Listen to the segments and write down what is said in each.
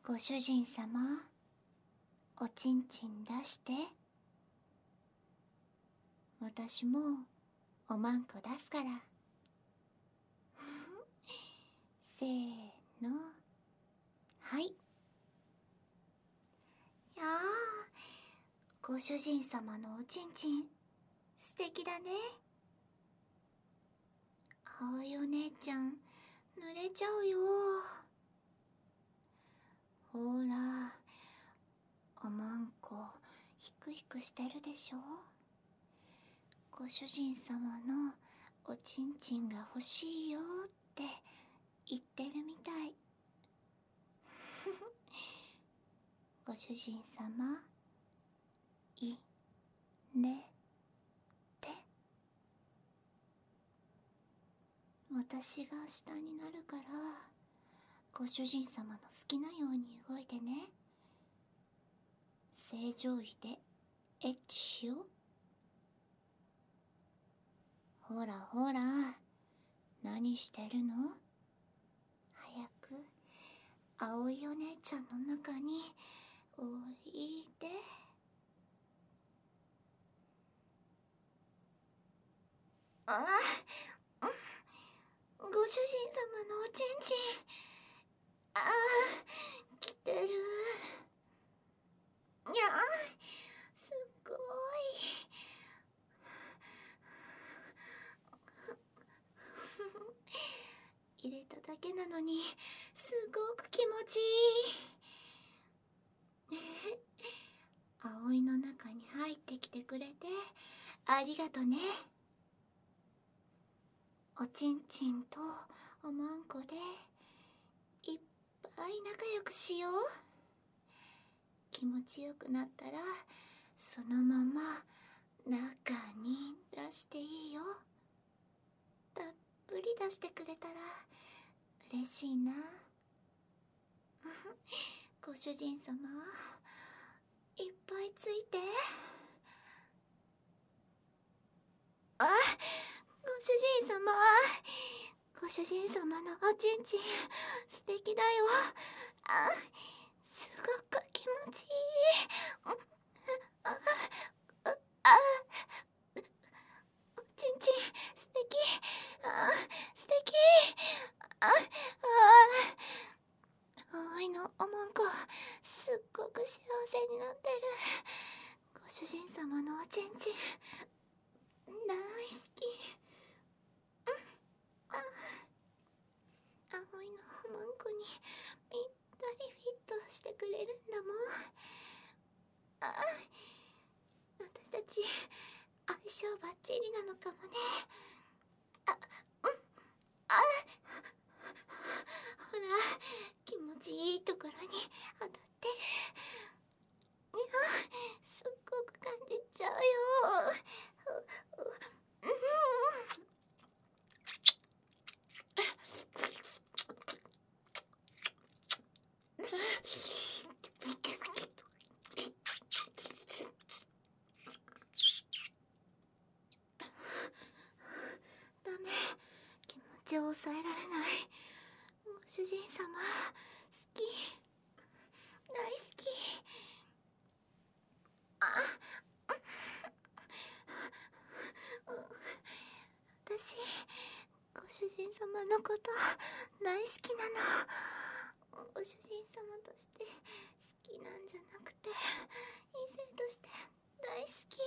ご主人様、おちんちん出して。私もおまんこ出すから。せーの、はい。いやー、ご主人様のおちんちん素敵だね。葵お姉ちゃん濡れちゃうよ。ほら、おまんこヒクヒクしてるでしょ。ご主人様のおちんちんが欲しいよって言ってるみたい。ご主人様、いれて。私が下になるから、ご主人様の好きなように動いてね。正常位でエッチしよう。ほらほら、何してるの？早く葵お姉ちゃんの中においで。あ、ご主人様のおちんちん、来てる。いや、すごい。入れただけなのにすごく気持ちいい。葵の中に入ってきてくれてありがとね。おちんちんとおまんこでいっぱい仲良くしよう。気持ちよくなったらそのまま中に出していいよ。たっぷり出してくれたら嬉しいな。ご主人様、いっぱいついて。あ、ご主人様、ご主人様のおちんちん素敵だよ。すごく気持ちいい。おちんちん素敵。素敵。葵のおまんこすっごく幸せになってる。ご主人様のおちんちん大好き。葵のおまんこにぴったりフィットしてくれるんだもん。私たち相性バッチリなのかもね。ほら、気持ちいいところに当たってる。いや、すっごく感じちゃうよ。ダメ、気持ちを抑えられない。ご主人様、好き、大好き。私、ご主人様のこと大好きなの。ご主人様として好きなんじゃなくて異性として大好き。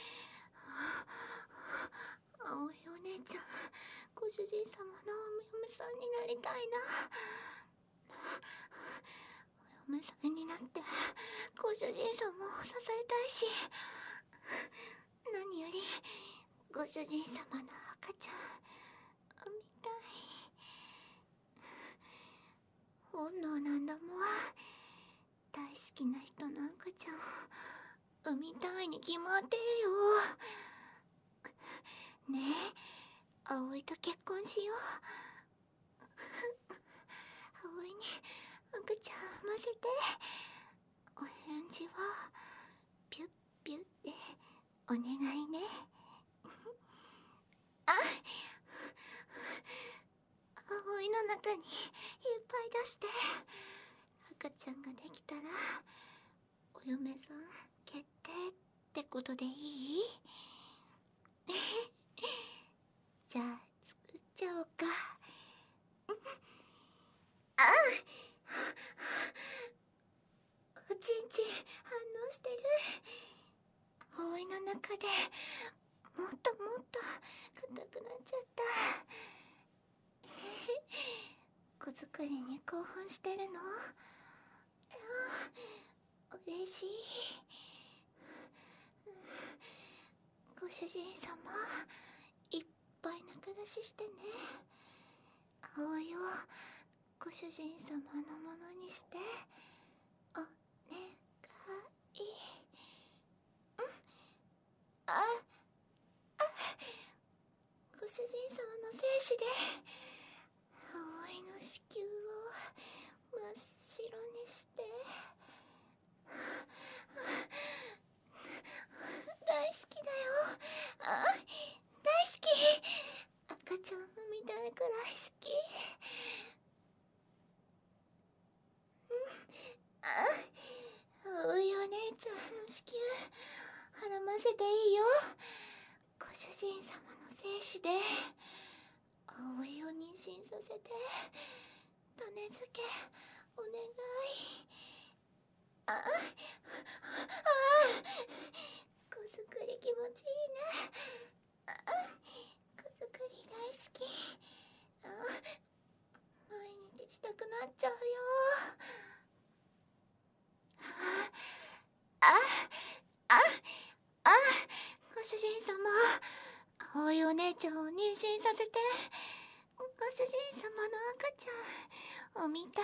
葵お姉ちゃん、ご主人様のお嫁さんになりたいな。お嫁さんになってご主人様を支えたいし、何よりご主人様の赤ちゃん産みたい。本能なんだもん。大好きな人の赤ちゃん産みたいに決まってるよ。ねえ、葵と結婚しよう。葵に赤ちゃん産ませて。お返事はピュッピュッでお願いね。葵の中にいっぱい出して。 赤ちゃんができたらお嫁さん決定ってことでいい？じゃあ作っちゃおうか。ああ、おちんちん反応してる。葵の中でもっともっと硬くなっちゃった。子作りに興奮してるの？嬉しい。ご主人様、いっぱい仲出ししてね。葵をご主人様のものにしてお願い。ご主人様の精子で葵の子宮を真っ白にして大好きだよ。大好き。赤ちゃん産みたいくらい好き。葵お姉ちゃんの子宮はらませていいよ。ご主人様の精子で葵を妊娠させて種付けお願い。子作り気持ちいいね。子作り大好き。毎日したくなっちゃうよ。ご主人様、葵お姉ちゃんを妊娠させて。ご主人様の赤ちゃん産みたい。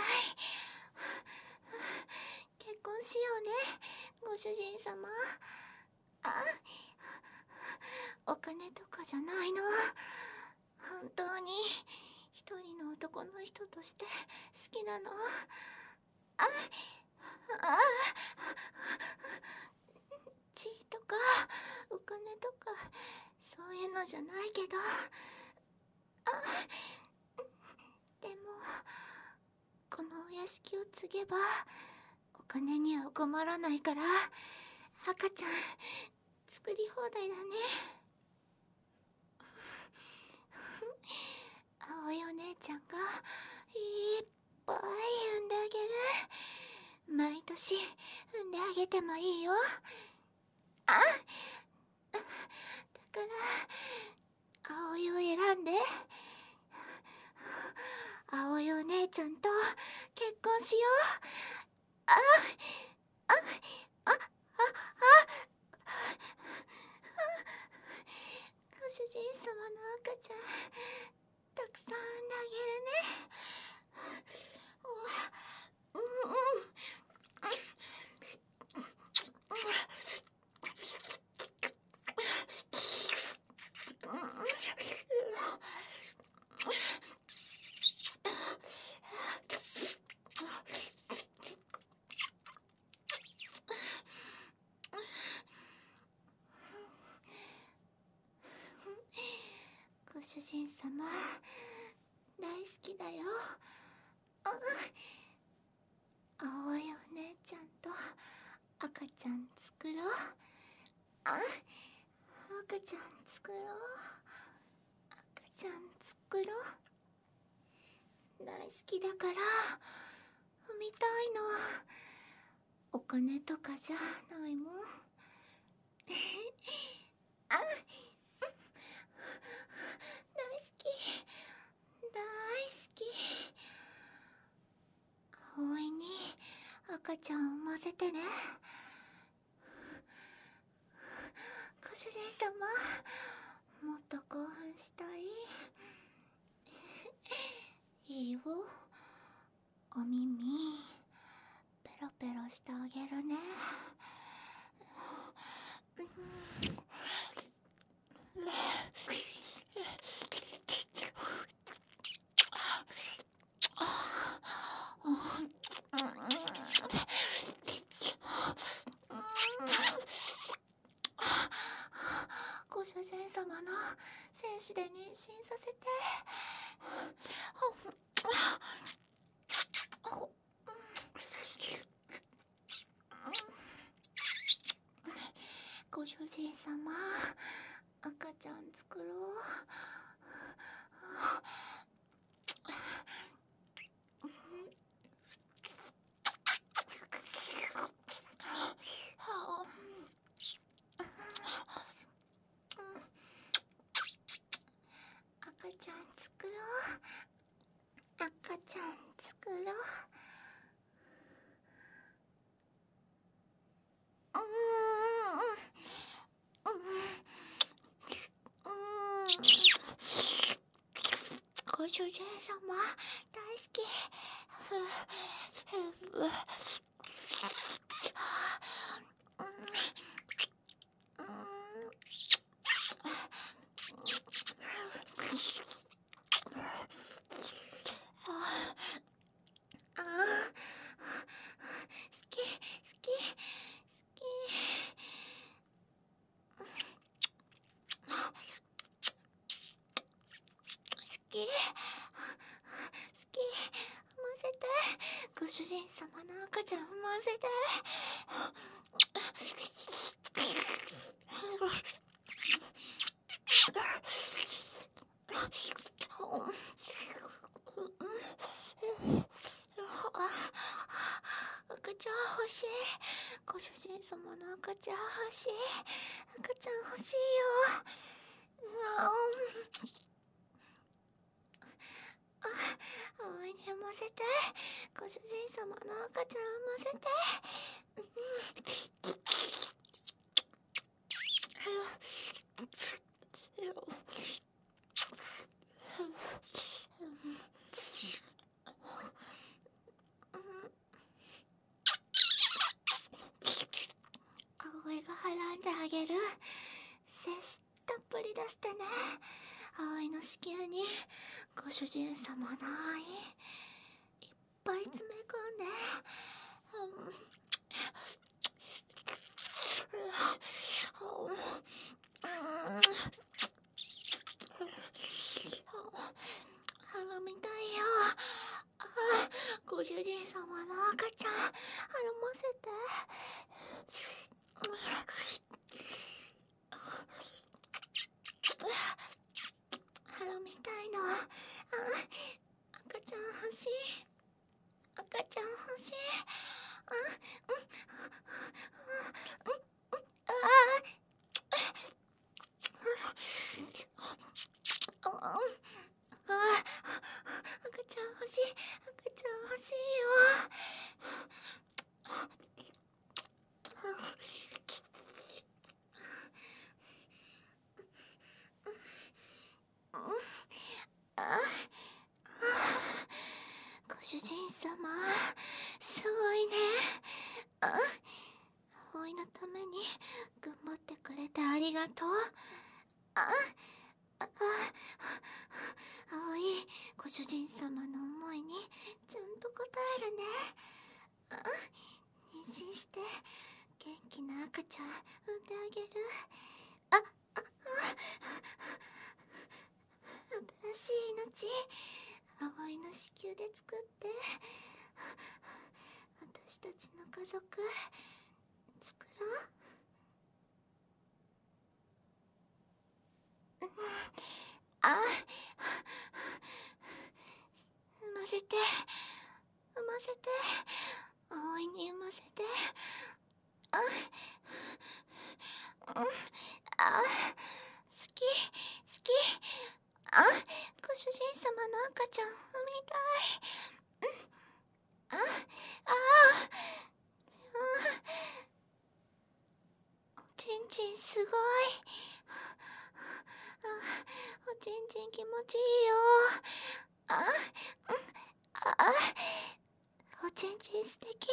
結婚しようね、ご主人様。お金とかじゃないの。本当に一人の男の人として好きなの。地位とかお金とかそういうのじゃないけど、でもこのお屋敷を継げばお金には困らないから赤ちゃん作り放題だね。葵お姉ちゃんがいっぱい産んであげる。毎年産んであげてもいいよ。だから葵を選んで。葵お姉ちゃんと結婚しよう。ご主人様の赤ちゃんたくさん産んであげるね。ご主人様大好きだよ。葵お姉ちゃんと赤ちゃん作ろう。赤ちゃん作ろう。赤ちゃん作ろう。大好きだから産みたいの。お金とかじゃないもん。大好き大好き。葵に赤ちゃんを産ませてね。ご主人様、もっと興奮したい。いいよ、お耳ペロペロしてあげるね。ご主人様の精子で妊娠させて。 ちゃん作ろう。ご主人様大好き。ご主人様の赤ちゃん産ませて。赤ちゃん欲しい。ご主人様の赤ちゃん欲しい。赤ちゃん欲しいよ。葵に産ませて。ご主人様の赤ちゃん産ませて。葵がはらんであげる。精子たっぷり出してね。葵の子宮にご主人様の愛いっぱい詰め込んで。花みたいよ。ご主人様の赤ちゃんはらませて。腹みたいの。赤ちゃん欲しい。赤ちゃん欲しい。赤ちゃん欲しい。赤ちゃん欲しいよ。ご主人様すごいね。葵のために頑張ってくれてありがとう。葵、ご主人様の思いにちゃんと応えるね。妊娠して元気な赤ちゃん産んであげる。新しい命、葵の子宮で作って私たちの家族作ろう。産ませて、産ませて、葵に産ませて。好き、好き。ご主人様の赤ちゃん産みたい。おちんちんすごい。おちんちん気持ちいいよ。おちんちん素敵。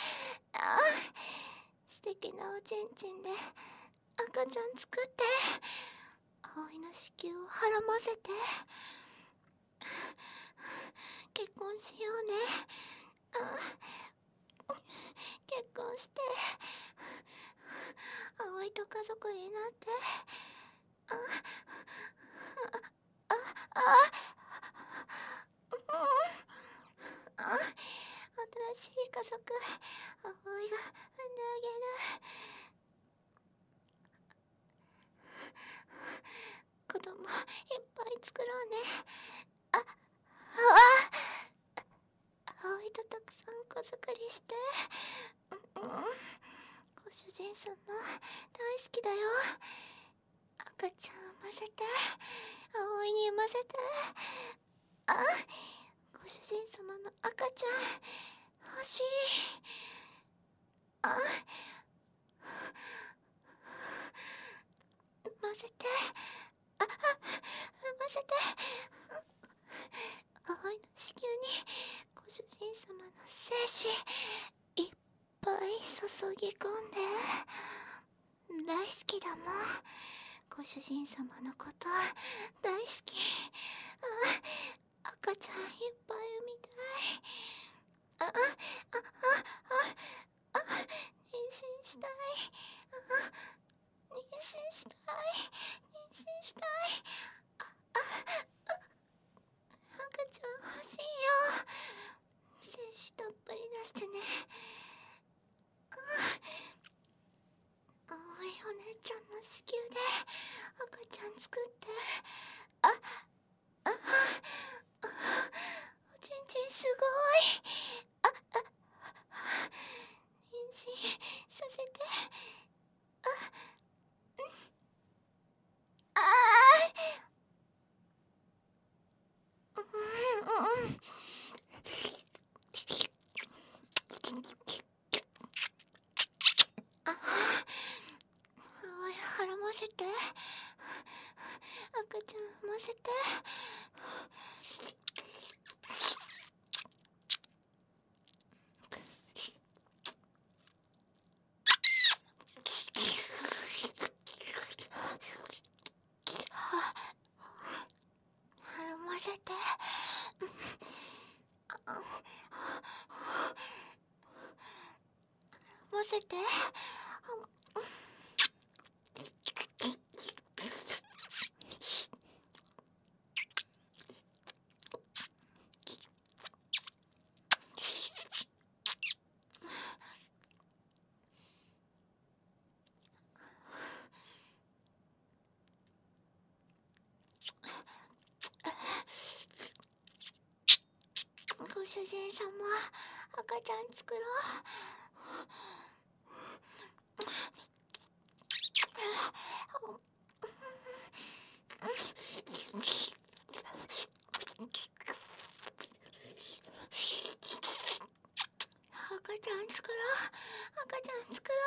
素敵なおちんちんで赤ちゃん作って。葵の子宮をはらませて。結婚しようね。結婚して葵と家族になって。新しい家族、葵が産んであげる。子供いっぱい作ろうね。葵とたくさん子作りして。ご主人様大好きだよ。赤ちゃん産ませて。葵に産ませて。ご主人様の赤ちゃん欲しい。あ、産ませて。産ませて。葵の子宮にご主人様の精子いっぱい注ぎ込んで。大好きだもん。ご主人様のこと大好き。赤ちゃんいっぱい産みたい。妊娠したい。妊娠したい。妊娠したい。赤ちゃん欲しいよ。精子たっぷり出してね。葵お姉ちゃんの子宮で赤ちゃん作って。おちんちんすごい。妊娠させて。葵腹ませて。赤ちゃん産ませて。腹ませて。ませて。ご主人様、赤ちゃん作ろう。赤ちゃん作ろう。赤ちゃん作ろ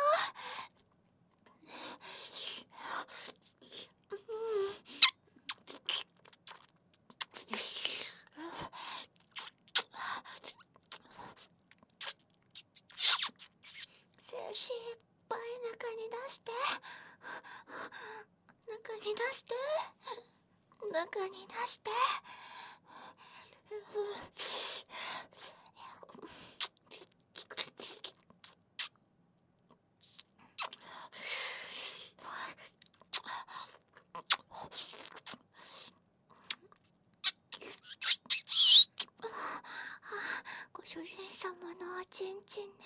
う。精子いっぱい中に出して。中に出して。中に出して。ご主人様のおちんちんね。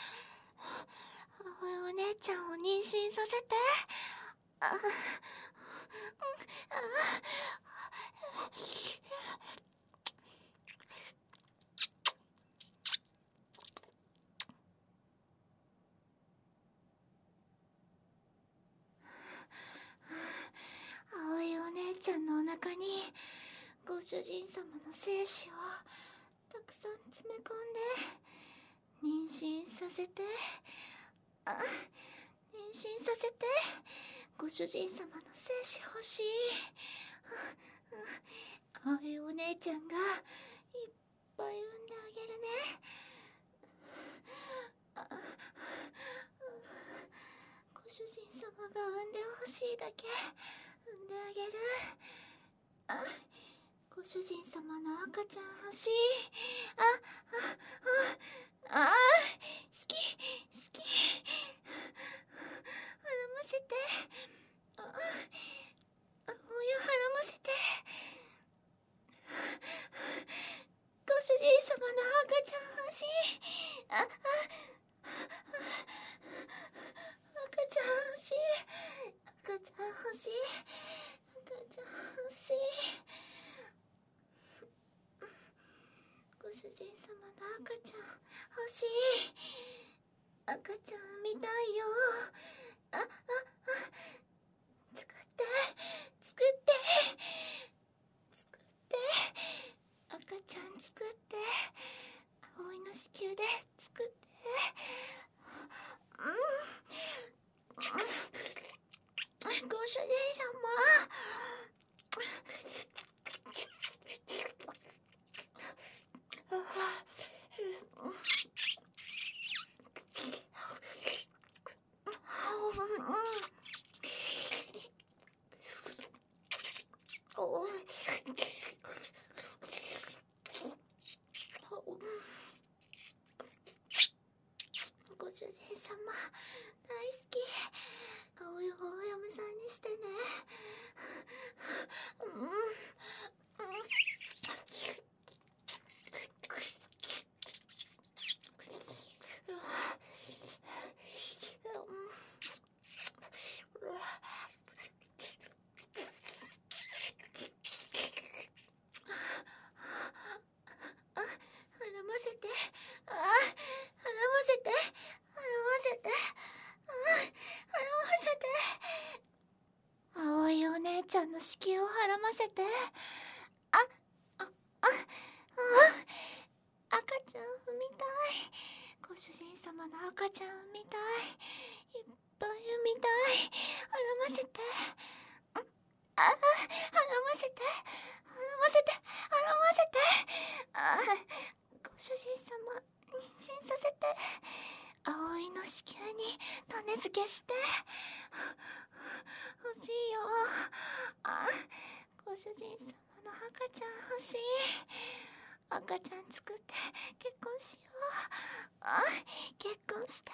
葵お姉ちゃんを妊娠させて。葵お姉ちゃんのお腹にご主人様の精子をたくさん詰め込んで妊娠させて。妊娠させて。ご主人様の精子欲しい。葵お姉ちゃんがいっぱい産んであげるね。ご主人様が産んでほしいだけ産んであげる。ご主人様の赤ちゃん欲しい。好き好き。腹ませて。お湯腹ませて。ご主人様の赤ちゃん欲しい。赤ちゃん欲しい。赤ちゃん欲しい。赤ちゃん欲しい。ご主人様の赤ちゃん欲しい。赤ちゃん見たいよ。作って作って作って。赤ちゃん作って。 子宮をはらませて。赤ちゃん産みたい。ご主人様の赤ちゃん産みたい。いっぱい産みたい。はらませて。はらませて。はらませて。はらませて。ご主人様、妊娠させて。葵の子宮に種付けして。欲しいよ。ご主人様の赤ちゃん欲しい。赤ちゃん作って結婚しよう。結婚して。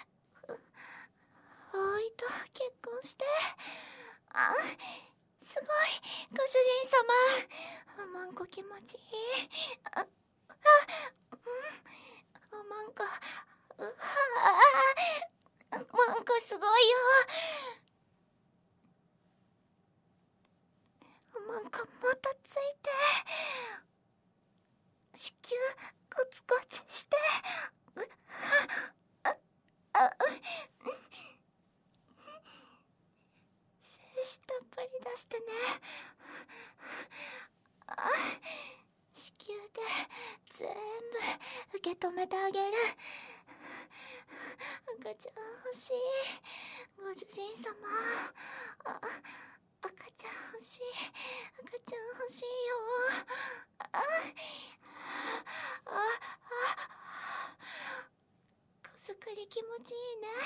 葵と結婚して。すごい、ご主人様。おまんこ気持ちいい。おまんこ、おまんこすごいよ。おまんこもっとついて。子宮コツコツして。精子たっぷり出してね。子宮で全部受け止めてあげる。赤ちゃん欲しい。ご主人様。赤ちゃん欲しい。赤ちゃん欲しいよ。子作り気持ちいいね。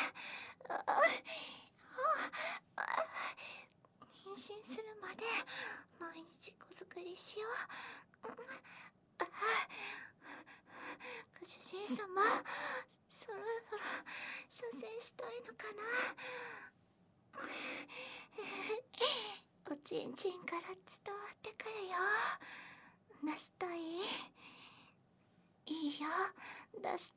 妊娠するまで毎日子作りしよう。ご主人様、そろそろ射精したいのかな。おちんちんから伝わってくるよ。出したい？いいよ、出して。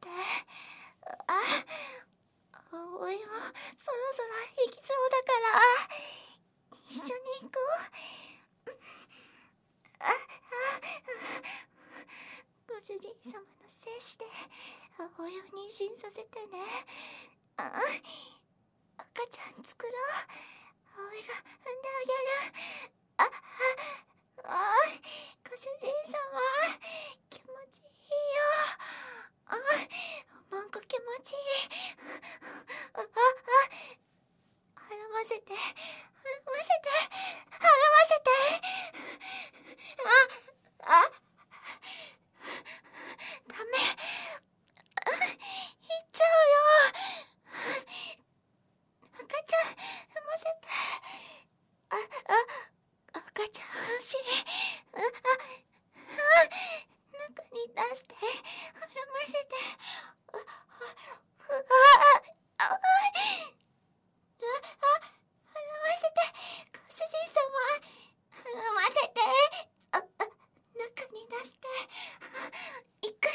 葵もそろそろ行きそうだから一緒に行こう。ご主人様の精子で葵を妊娠させてね。赤ちゃん作ろう。葵が産んであげる。ご主人様、気持ちいいよ。おまんこ気持ちいい。はらませて、はらませて、はらませて。ダメ。行っちゃうよ。赤ちゃん産ませて。赤ちゃん欲しい。中に出して、はらませて。はらませて。ご主人様、はらませて。中に出して。行く。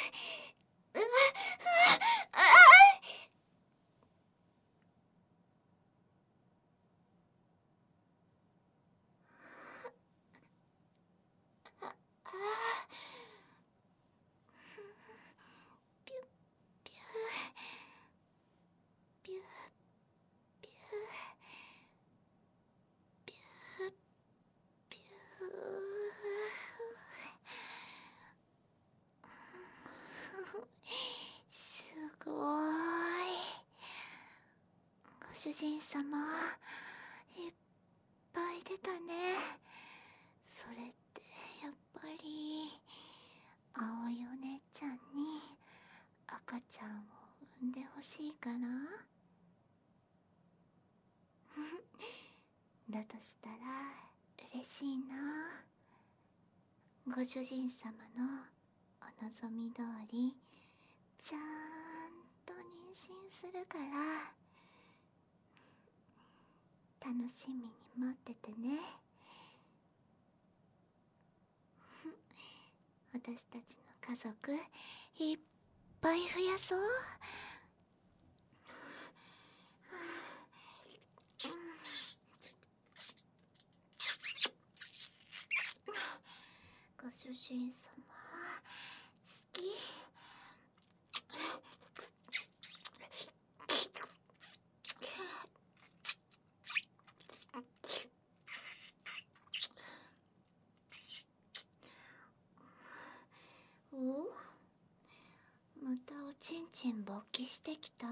ピュッピューピューピューピューピュー。すごい。ご主人様、いっぱい出たね。それってやっぱり葵お姉ちゃんに赤ちゃんを産んでほしいかな。だとしたら嬉しいな。ご主人様のお望み通りちゃんと妊娠するから楽しみに待っててね。私たちの家族いっぱい増やそう。ご主人様好き。 またおちんちん勃起してきた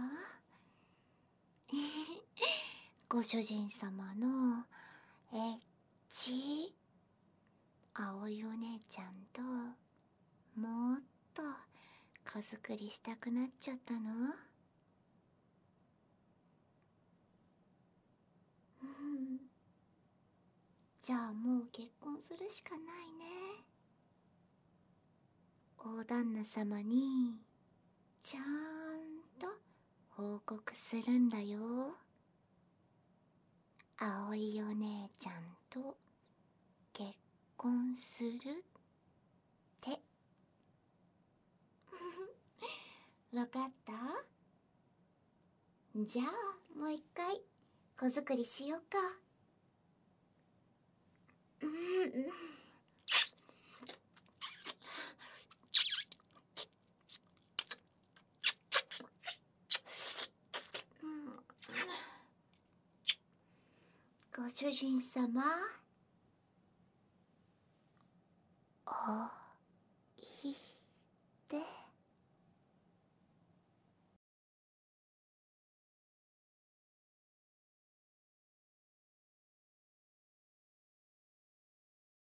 ご主人様のエッチ葵お姉ちゃんともっと子作りしたくなっちゃったの？じゃあもう結婚するしかないね。大旦那様にちゃんと報告するんだよ。葵お姉ちゃんと結婚するってわかった？じゃあもう一回子作りしようか。ご主人様、